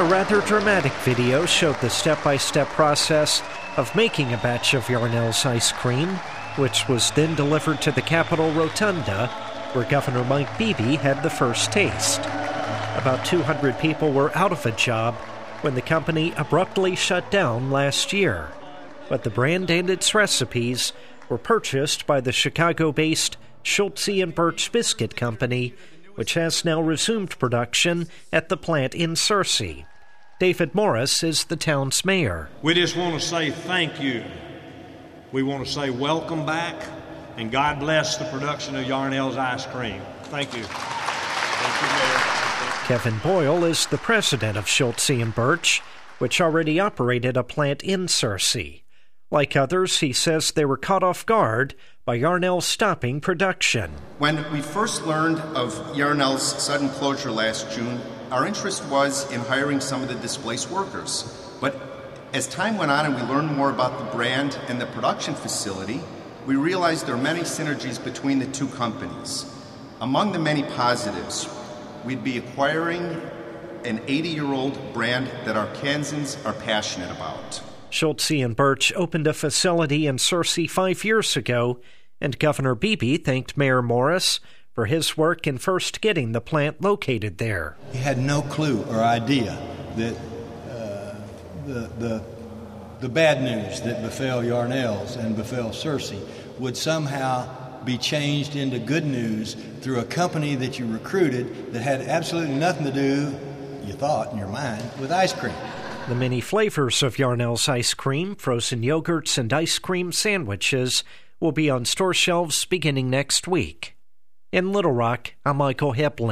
A rather dramatic video showed the step-by-step process of making a batch of Yarnell's ice cream, which was then delivered to the Capitol Rotunda, where Governor Mike Beebe had the first taste. About 200 people were out of a job when the company abruptly shut down last year. But the brand and its recipes were purchased by the Chicago-based Schultze & Birch Biscuit Company, which has now resumed production at the plant in Searcy. David Morris is the town's mayor. We just want to say thank you. We want to say welcome back, and God bless the production of Yarnell's ice cream. Thank you. Thank you, Mayor. Kevin Boyle is the president of Schultze & Birch, which already operated a plant in Searcy. Like others, he says they were caught off guard by Yarnell stopping production. When we first learned of Yarnell's sudden closure last June, our interest was in hiring some of the displaced workers. But as time went on and we learned more about the brand and the production facility, we realized there are many synergies between the two companies. Among the many positives, we'd be acquiring an 80-year-old brand that our Kansans are passionate about. Schultze & Birch opened a facility in Searcy 5 years ago, and Governor Beebe thanked Mayor Morris for his work in first getting the plant located there. He had no clue or idea that the bad news that befell Yarnell's and befell Searcy would somehow be changed into good news through a company that you recruited that had absolutely nothing to do, you thought in your mind, with ice cream. The many flavors of Yarnell's ice cream, frozen yogurts, and ice cream sandwiches will be on store shelves beginning next week. In Little Rock, I'm Michael Heplin.